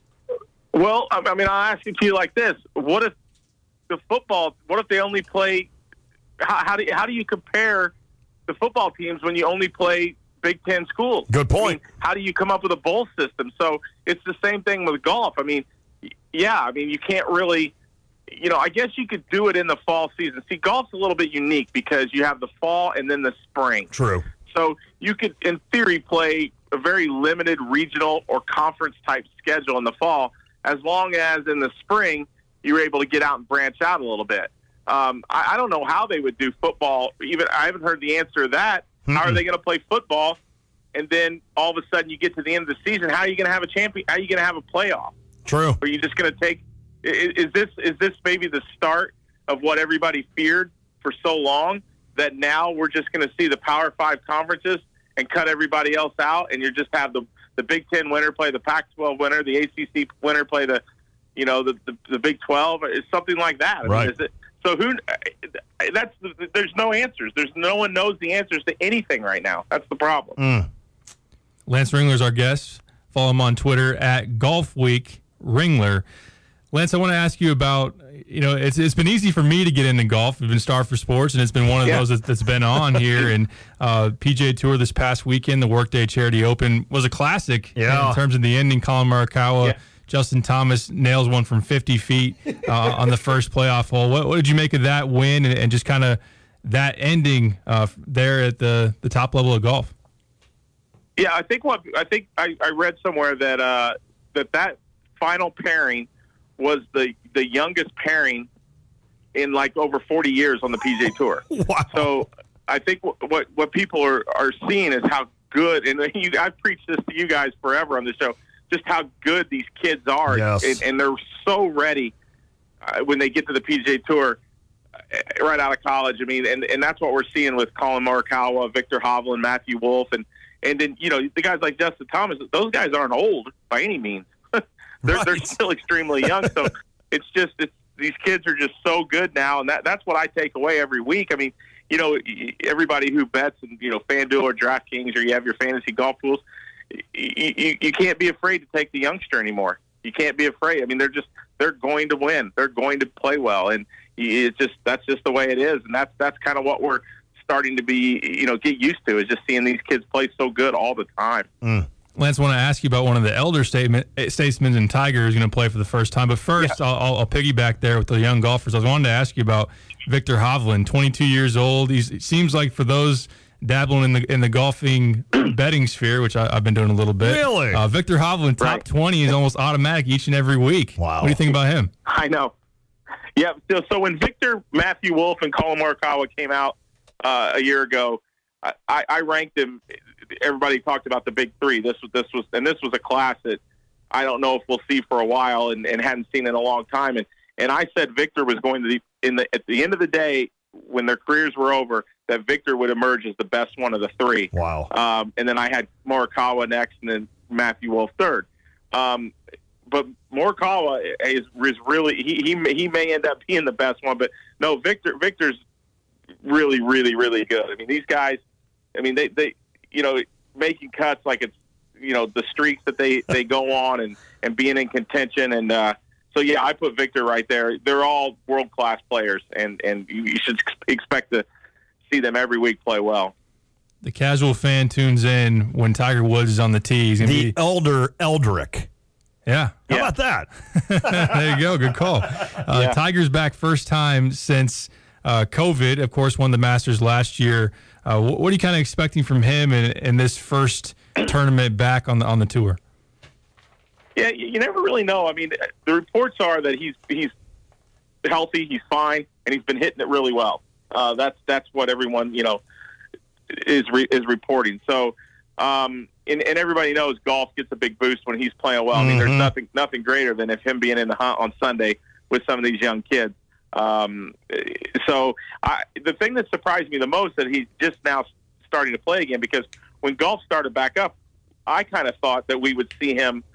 Well, I mean, I'll ask it to you like this. What if the football, what if they only play How, how do you, how do you compare the football teams when you only play Big Ten schools? Good point. I mean, how do you come up with a bowl system? So it's the same thing with golf. I mean, yeah, I mean, you can't really, you know, I guess you could do it in the fall season. See, golf's a little bit unique because you have the fall and then the spring. True. So you could, in theory, play a very limited regional or conference type schedule in the fall, as long as in the spring you're able to get out and branch out a little bit. Um, I, I don't know how they would do football. Even I haven't heard the answer to that. Mm-hmm. How are they going to play football? And then all of a sudden you get to the end of the season. How are you going to have a champion? How are you going to have a playoff? True. Are you just going to take? Is, is this is this maybe the start of what everybody feared for so long? That now we're just going to see the Power Five conferences and cut everybody else out, and you just have the the Big Ten winner play the Pac twelve winner, the A C C winner play the, you know, the the, the Big twelve. It's something like that. I right. mean, is it, So who? That's there's no answers. There's no one knows the answers to anything right now. That's the problem. Mm. Lance Ringler's our guest. Follow him on Twitter at Golf Week Ringler. Lance, I want to ask you about. You know, it's it's been easy for me to get into golf. We've been Star for Sports, and it's been one of yeah. those that, that's been on here. And uh, P G A Tour this past weekend, the Workday Charity Open was a classic yeah. in terms of the ending. Colin Morikawa. Yeah. Justin Thomas nails one from fifty feet uh, on the first playoff hole. What, what did you make of that win and, and just kind of that ending uh, there at the, the top level of golf? Yeah, I think what I think I, I read somewhere that uh, that that final pairing was the the youngest pairing in like over forty years on the P G A Tour. Wow. So I think w- what what people are, are seeing is how good, and you, I've preached this to you guys forever on the show, just how good these kids are, yes. and, and they're so ready uh, when they get to the P G A Tour uh, right out of college. I mean, and, and that's what we're seeing with Colin Morikawa, Victor Hovland, Matthew Wolff, and and then you know the guys like Justin Thomas. Those guys aren't old by any means. they're right. they're still extremely young. So it's just it's, these kids are just so good now, and that that's what I take away every week. I mean, you know, everybody who bets and you know FanDuel or DraftKings or you have your fantasy golf pools. You, you, you can't be afraid to take the youngster anymore. You can't be afraid. I mean, they're just they're going to win. They're going to play well, and it's just that's just the way it is. And that's that's kind of what we're starting to be, you know, get used to is just seeing these kids play so good all the time. Mm. Lance, I want to ask you about one of the elder statement, statesmen and Tiger who's going to play for the first time. But first, yeah. I'll, I'll piggyback there with the young golfers. I was wanting to ask you about Victor Hovland, twenty-two years old. He's, it seems like for those dabbling in the in the golfing betting sphere, which I, I've been doing a little bit. Really? Uh, Victor Hovland, top right. twenty is almost automatic each and every week. Wow. What do you think about him? I know. Yeah. So, so when Victor, Matthew Wolff, and Colin Morikawa came out uh, a year ago, I, I ranked him everybody talked about the big three. This was this was and this was a class that I don't know if we'll see for a while, and, and hadn't seen in a long time. And and I said Victor was going to be in the at the end of the day, when their careers were over, that Victor would emerge as the best one of the three. Wow. Um, and then I had Morikawa next, and then Matthew Wolff third. Um, but Morikawa is, is really he, he he may end up being the best one, but no, Victor Victor's really really really good. I mean, these guys, I mean they they you know making cuts like it's you know the streaks that they, they go on and, and being in contention, and uh, so yeah, I put Victor right there. They're all world class players, and and you should expect to see them every week play well. The casual fan tunes in when Tiger Woods is on the tee. He's gonna the be elder Eldrick. Yeah. How about that? There you go. Good call. Uh, Yeah. Tiger's back first time since uh, COVID. Of course, won the Masters last year. Uh, wh- what are you kind of expecting from him in, in this first tournament back on the on the tour? Yeah, you you never really know. I mean, the reports are that he's he's healthy, he's fine, and he's been hitting it really well. Uh, that's that's what everyone you know is re- is reporting. So, um, and, and everybody knows golf gets a big boost when he's playing well. I mean, there's Mhm. nothing nothing greater than if him being in the hunt on Sunday with some of these young kids. Um, so, I, the thing that surprised me the most that he's just now starting to play again, because when golf started back up, I kind of thought that we would see him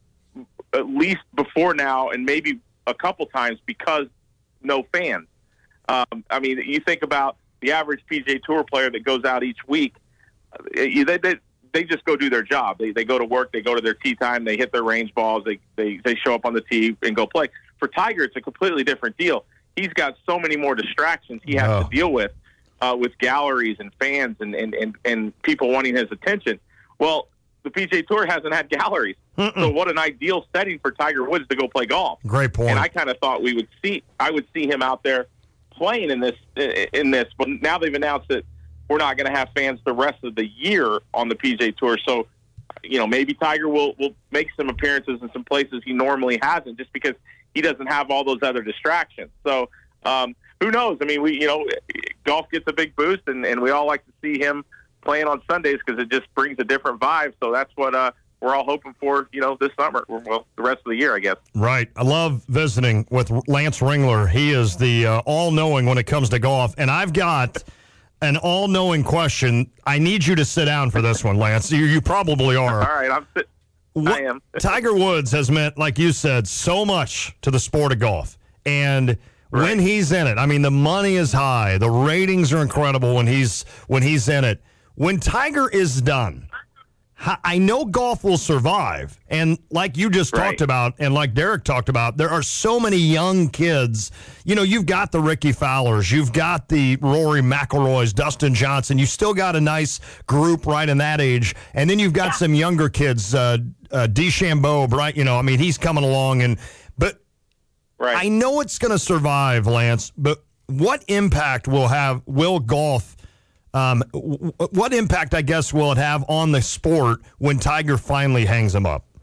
at least before now, and maybe a couple times because no fans. Um, I mean, you think about the average P G A Tour player that goes out each week. They they, they just go do their job. They they go to work. They go to their tee time. They hit their range balls. They they they show up on the tee and go play. For Tiger, it's a completely different deal. He's got so many more distractions he has Oh. to deal with, uh, with galleries and fans and, and, and, and people wanting his attention. Well, the P G A Tour hasn't had galleries. Mm-mm. So what an ideal setting for Tiger Woods to go play golf. Great point. And I kind of thought we would see, I would see him out there playing in this, in this. But now they've announced that we're not going to have fans the rest of the year on the P G A Tour. So, you know, maybe Tiger will, will make some appearances in some places he normally hasn't, just because he doesn't have all those other distractions. So, um, who knows? I mean, we, you know, golf gets a big boost, and, and we all like to see him playing on Sundays because it just brings a different vibe. So that's what uh, we're all hoping for, you know, this summer. Well, the rest of the year, I guess. Right. I love visiting with Lance Ringler. He is the uh, all-knowing when it comes to golf. And I've got an all-knowing question. I need you to sit down for this one, Lance. You, you probably are. All right, I'm sit- What- I am. Tiger Woods has meant, like you said, so much to the sport of golf. And when he's in it, I mean, the money is high. The ratings are incredible when he's when he's in it. When Tiger is done, ho- I know golf will survive. And like you just Right. talked about, and like Derek talked about, there are so many young kids. You know, you've got the Ricky Fowlers, you've got the Rory McIlroys, Dustin Johnson. You still got a nice group right in that age. And then you've got some younger kids, uh, uh, DeChambeau, right? You know, I mean, he's coming along. And but Right. I know it's going to survive, Lance, but what impact will have will golf um, w- what impact, I guess, will it have on the sport when Tiger finally hangs him up?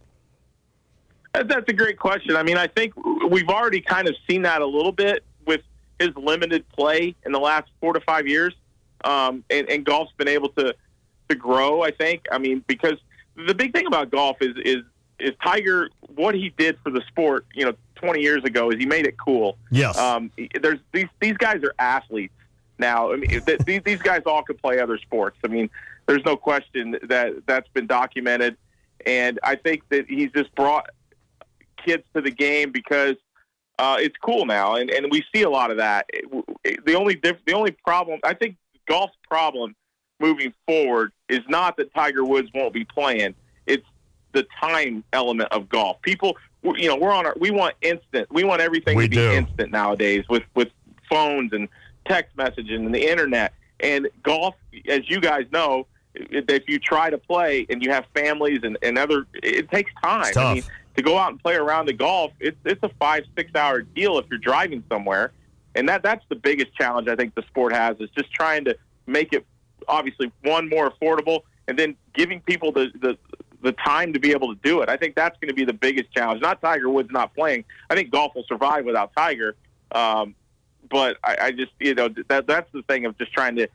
That- That's a great question. I mean, I think we've already kind of seen that a little bit with his limited play in the last four to five years, um, and, and golf's been able to to grow. I think. I mean, because the big thing about golf is is is Tiger, what he did for the sport, you know, twenty years ago, is he made it cool. Yes. Um, there's these these guys are athletes now. I mean, th- these these guys all could play other sports. I mean, there's no question that that's been documented, and I think that he's just brought kids to the game because uh, it's cool now, and, and we see a lot of that. The only diff- the only problem, I think, golf's problem moving forward is not that Tiger Woods won't be playing. It's the time element of golf. People, you know, we're on our, we want instant. We want everything We to be do. instant nowadays with, with phones and text messaging and the internet. And golf, as you guys know, if you try to play and you have families and, and other, it takes time. It's tough. I mean, to go out and play around the golf, it's it's a five, six hour deal if you're driving somewhere. And that that's the biggest challenge I think the sport has, is just trying to make it, obviously, one, more affordable, and then giving people the, the, the time to be able to do it. I think that's going to be the biggest challenge. Not Tiger Woods not playing. I think golf will survive without Tiger. Um, but I, I just, you know, that that's the thing of just trying to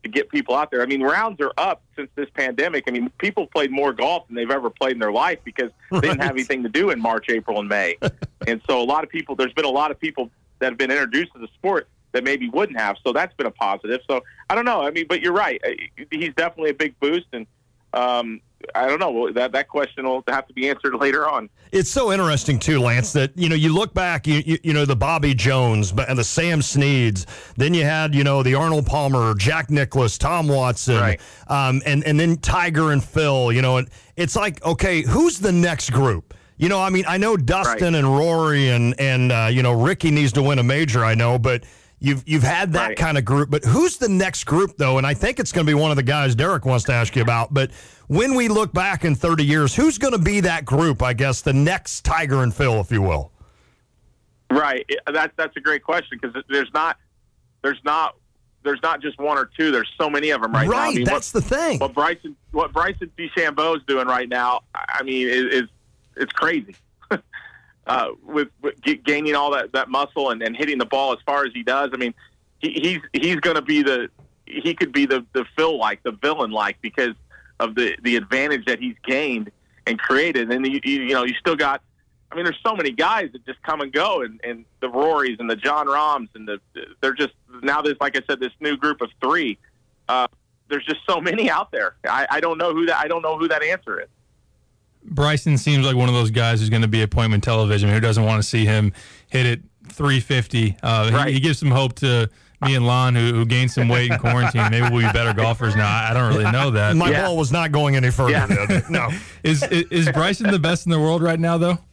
to get people out there. I mean, rounds are up since this pandemic. I mean, people played more golf than they've ever played in their life because they didn't have anything to do in March, April, and May. And so a lot of people, there's been a lot of people that have been introduced to the sport that maybe wouldn't have. So that's been a positive. So I don't know. I mean, but you're right. He's definitely a big boost. And um, I don't know. That that question will have to be answered later on. It's so interesting, too, Lance, that, you know, you look back, you, you, you know, the Bobby Jones and the Sam Sneads. Then you had, you know, the Arnold Palmer, Jack Nicklaus, Tom Watson, right. um, and, and then Tiger and Phil, you know. And it's like, okay, who's the next group? You know, I mean, I know Dustin right. and Rory and, and uh, you know, Ricky needs to win a major, I know, but you've you've had that right. kind of group. But who's the next group, though? And I think it's going to be one of the guys Derek wants to ask you about. But when we look back in thirty years, who's going to be that group, I guess, the next Tiger and Phil, if you will? Right. That's that's a great question because there's not there's not there's not just one or two. There's so many of them right, right now. Right. I mean, that's what, the thing. What Bryson what Bryson DeChambeau is doing right now, I mean, is, is it's crazy. uh, with, with gaining all that, that muscle and, and hitting the ball as far as he does. I mean, he, he's he's going to be the he could be the the Phil like the villain like because of the the advantage that he's gained and created. And you, you, you know you still got. I mean, there's so many guys that just come and go, and, and the Rorys and the John Rahms, and the they're just now. There's like I said, this new group of three. Uh, there's just so many out there. I, I don't know who that. I don't know who that answer is. Bryson seems like one of those guys who's going to be appointment television. Who doesn't want to see him hit it three fifty? Uh, right. he, he gives some hope to me and Lon, who, who gained some weight in quarantine. Maybe we'll be better golfers now. I don't really know that. My yeah. ball was not going any further. Yeah. No. Is, is is Bryson the best in the world right now, though?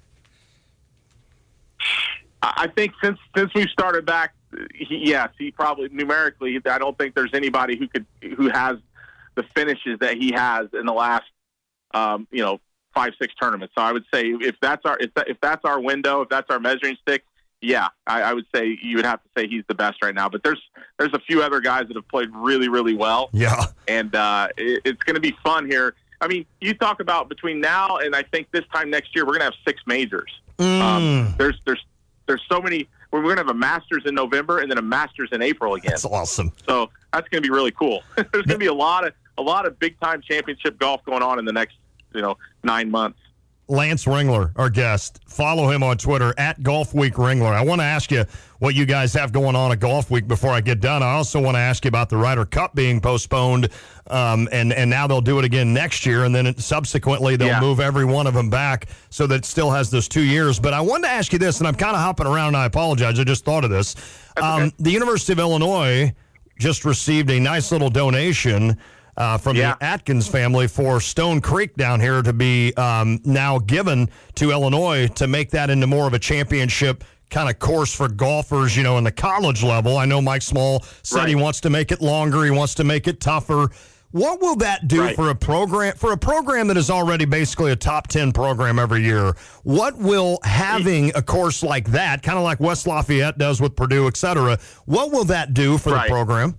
I think since since we started back, he, yes, he probably numerically. I don't think there's anybody who could who has the finishes that he has in the last, um, you know, five six tournaments. So I would say if that's our if, that, if that's our window, if that's our measuring stick, yeah, I, I would say you would have to say he's the best right now. But there's there's a few other guys that have played really really well. Yeah, and uh, it, it's going to be fun here. I mean, you talk about between now and I think this time next year we're going to have six majors. Mm. Um, there's there's There's so many. We're going to have a Masters in November and then a Masters in April again. That's awesome. So that's going to be really cool. There's going to be a lot of a lot of big time championship golf going on in the next you know nine months. Lance Ringler, our guest. Follow him on Twitter at Golf Week Ringler. I want to ask you what you guys have going on at Golf Week before I get done. I also want to ask you about the Ryder Cup being postponed, um, and and now they'll do it again next year, and then it, subsequently they'll yeah. move every one of them back so that it still has those two years. But I wanted to ask you this, and I'm kind of hopping around, and I apologize. I just thought of this. Um, okay. The University of Illinois just received a nice little donation Uh, from yeah. the Atkins family for Stone Creek down here to be um, now given to Illinois to make that into more of a championship kind of course for golfers, you know, in the college level. I know Mike Small said right. he wants to make it longer. He wants to make it tougher. What will that do right. for a program for a program that is already basically a top ten program every year? What will having a course like that, kind of like West Lafayette does with Purdue, et cetera, what will that do for right. the program?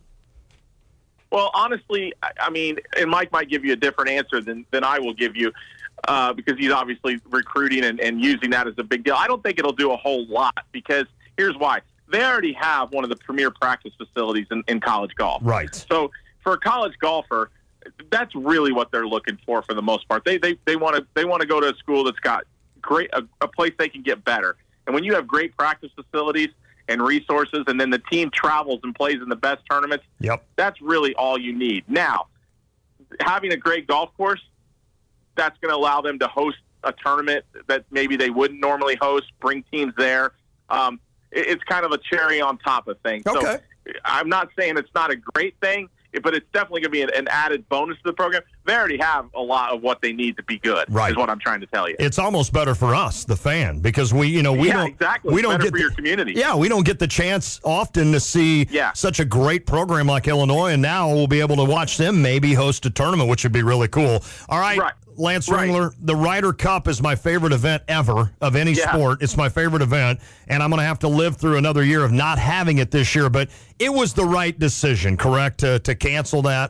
Well, honestly, I mean, and Mike might give you a different answer than, than I will give you uh, because he's obviously recruiting and, and using that as a big deal. I don't think it'll do a whole lot because here's why. They already have one of the premier practice facilities in, in college golf. Right. So for a college golfer, that's really what they're looking for for the most part. They they they want to they want to go to a school that's got great a, a place they can get better. And when you have great practice facilities and resources, and then the team travels and plays in the best tournaments, yep. that's really all you need. Now, having a great golf course, that's going to allow them to host a tournament that maybe they wouldn't normally host, bring teams there. Um, it, it's kind of a cherry on top of things. Okay. So I'm not saying it's not a great thing, but it's definitely going to be an, an added bonus to the program. They already have a lot of what they need to be good, right. is what I'm trying to tell you. It's almost better for us, the fan, because we, you know, we yeah, don't exactly. we It's don't better get for the, your community. Yeah, we don't get the chance often to see yeah. such a great program like Illinois, and now we'll be able to watch them maybe host a tournament, which would be really cool. All right. Right. Lance Right. Ringler, the Ryder Cup is my favorite event ever of any Yeah. sport. It's my favorite event, and I'm going to have to live through another year of not having it this year, but it was the right decision, correct, to, to cancel that?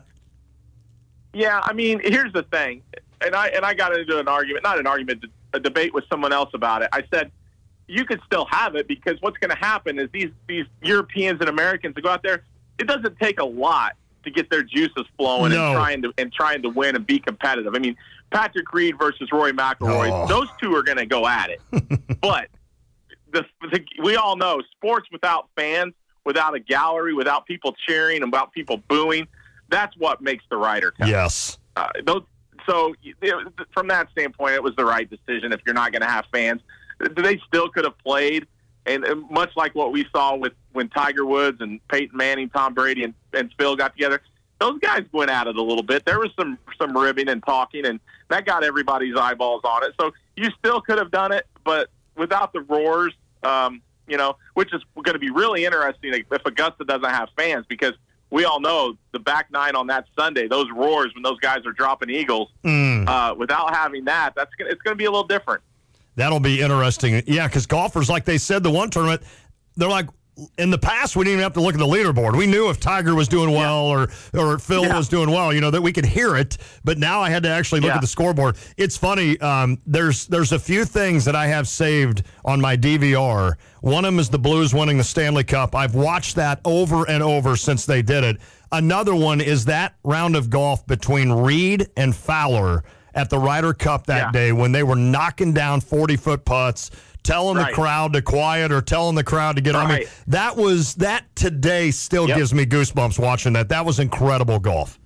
Yeah, I mean, here's the thing, and I and I got into an argument, not an argument, a debate with someone else about it. I said, you could still have it because what's going to happen is these, these Europeans and Americans that go out there, it doesn't take a lot to get their juices flowing No. and trying to and trying to win and be competitive. I mean, Patrick Reed versus Rory McIlroy, Oh. those two are going to go at it. But the, the, we all know sports without fans, without a gallery, without people cheering, and without people booing, that's what makes the Ryder Cup. Yes. Uh, those, so it, from that standpoint, it was the right decision. If you're not going to have fans, they still could have played, and, and much like what we saw with when Tiger Woods and Peyton Manning, Tom Brady, and, and Phil got together. Those guys went at it a little bit. There was some some ribbing and talking, and that got everybody's eyeballs on it. So you still could have done it, but without the roars, um, you know, which is going to be really interesting if Augusta doesn't have fans, because we all know the back nine on that Sunday, those roars when those guys are dropping eagles. Mm. Uh, without having that, that's gonna, it's going to be a little different. That'll be interesting. Yeah, because golfers, like they said, the one tournament, they're like, in the past, we didn't even have to look at the leaderboard. We knew if Tiger was doing well or or Phil Yeah. was doing well, you know, that we could hear it. But now I had to actually look Yeah. at the scoreboard. It's funny. Um, there's there's a few things that I have saved on my D V R. One of them is the Blues winning the Stanley Cup. I've watched that over and over since they did it. Another one is that round of golf between Reed and Fowler at the Ryder Cup that Yeah. day when they were knocking down forty-foot putts, telling Right. the crowd to quiet or telling the crowd to get on. I mean, Right. that was that today still Yep. gives me goosebumps watching that. That was incredible golf.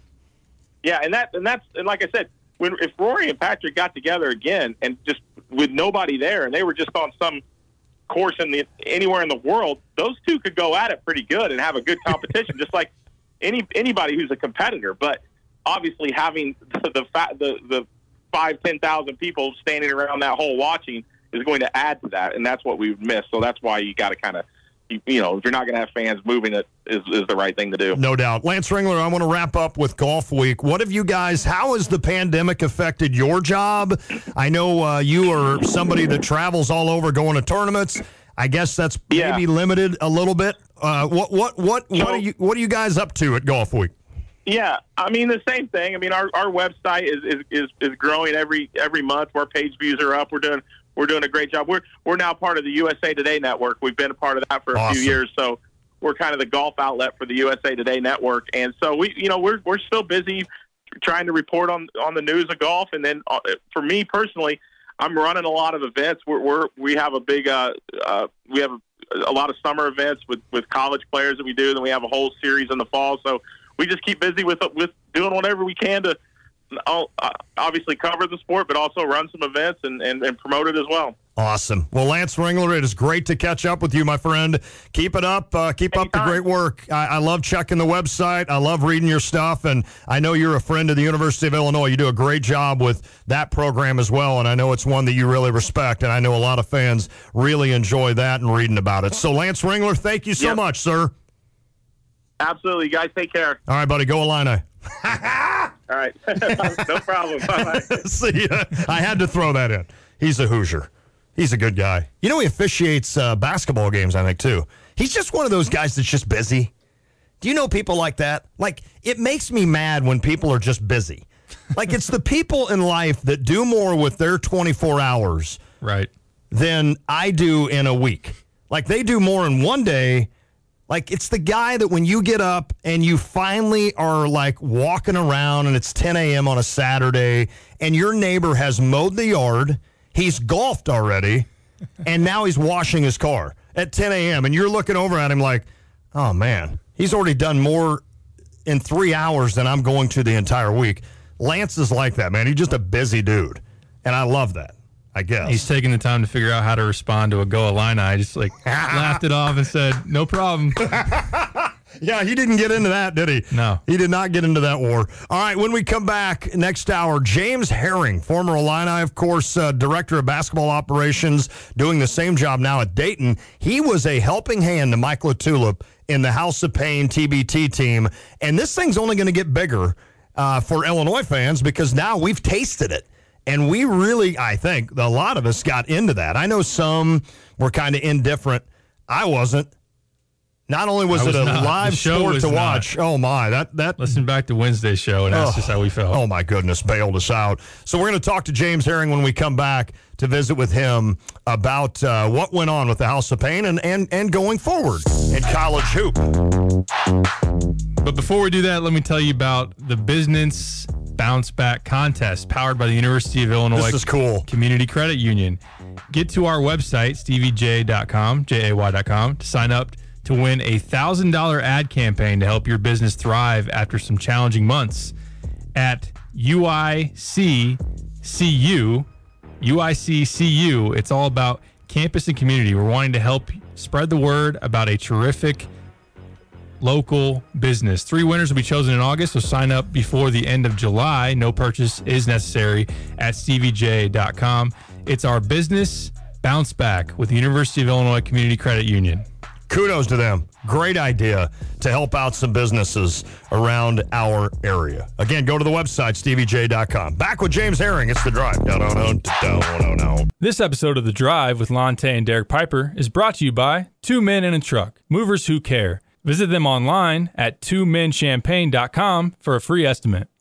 Yeah, and that and that's and like I said, when if Rory and Patrick got together again and just with nobody there and they were just on some course in the anywhere in the world, those two could go at it pretty good and have a good competition, just like any anybody who's a competitor. But obviously, having the the fa- the, the five ten thousand people standing around that hole watching is going to add to that, and that's what we've missed. So that's why you got to kind of, you, you know, if you're not going to have fans moving, it is, is the right thing to do. No doubt. Lance Ringler, I want to wrap up with Golf Week. What have you guys, how has the pandemic affected your job? I know uh, you are somebody that travels all over going to tournaments. I guess that's Yeah. maybe limited a little bit. Uh, what what what what So- are you what are you guys up to at Golf Week? Yeah, I mean the same thing. I mean our, our website is, is, is, is growing every every month. Our page views are up. We're doing we're doing a great job. We're we're now part of the U S A Today network. We've been a part of that for a Awesome. few years. So we're kind of the golf outlet for the U S A Today network. And so we you know we're we're still busy trying to report on on the news of golf. And then uh, for me personally, I'm running a lot of events. We're, we're we have a big uh, uh, we have a, a lot of summer events with with college players that we do. Then we have a whole series in the fall. So we just keep busy with with doing whatever we can to uh, obviously cover the sport, but also run some events and, and, and promote it as well. Awesome. Well, Lance Ringler, it is great to catch up with you, my friend. Keep it up. Uh, keep up the Anytime. great work. I, I love checking the website. I love reading your stuff, and I know you're a friend of the University of Illinois. You do a great job with that program as well, and I know it's one that you really respect, and I know a lot of fans really enjoy that and reading about it. So, Lance Ringler, thank you so Yep. much, sir. Absolutely, you guys. Take care. All right, buddy. Go Illini. All right, no problem. Bye-bye. See ya. I had to throw that in. He's a Hoosier. He's a good guy. You know, he officiates uh, basketball games, I think, too. He's just one of those guys that's just busy. Do you know people like that? Like, it makes me mad when people are just busy. Like, it's the people in life that do more with their twenty-four hours Right. than I do in a week. Like, they do more in one day. Like, it's the guy that when you get up and you finally are, like, walking around and it's ten a.m. on a Saturday and your neighbor has mowed the yard, he's golfed already, and now he's washing his car at ten a.m. And you're looking over at him like, oh, man, he's already done more in three hours than I'm going to the entire week. Lance is like that, man. He's just a busy dude, and I love that. I guess. He's taking the time to figure out how to respond to a go Illini. I just like laughed it off and said, no problem. Yeah, he didn't get into that, did he? No. He did not get into that war. All right, when we come back next hour, James Herring, former Illini, of course, uh, director of basketball operations, doing the same job now at Dayton. He was a helping hand to Mike LaTulip in the House of Pain T B T team. And this thing's only going to get bigger uh, for Illinois fans because now we've tasted it. And we really, I think, a lot of us got into that. I know some were kind of indifferent. I wasn't. Not only was, I was it a not. live The show sport was to not. watch, oh my, that that Listen back to Wednesday's show, and that's Oh. just how we felt. Oh, my goodness, bailed us out. So we're going to talk to James Herring when we come back to visit with him about uh, what went on with the House of Pain and, and, and going forward in college hoop. But before we do that, let me tell you about the Business Bounce Back Contest powered by the University of Illinois This is cool. Community Credit Union. Get to our website, stevie j dot com, J A Y dot com, to sign up to win a one thousand dollars ad campaign to help your business thrive after some challenging months. At U I C C U, U I C C U, it's all about campus and community. We're wanting to help spread the word about a terrific local business. Three winners will be chosen in August, so sign up before the end of July. No purchase is necessary at stevie j dot com. It's our Business Bounce Back with the University of Illinois Community Credit Union. Kudos to them. Great idea to help out some businesses around our area. Again, go to the website, stevie j dot com. Back with James Herring. It's The Drive. No, no, no, no, no, no. This episode of The Drive with Lonte and Derek Piper is brought to you by Two Men in a Truck, movers who care. Visit them online at two men champagne dot com for a free estimate.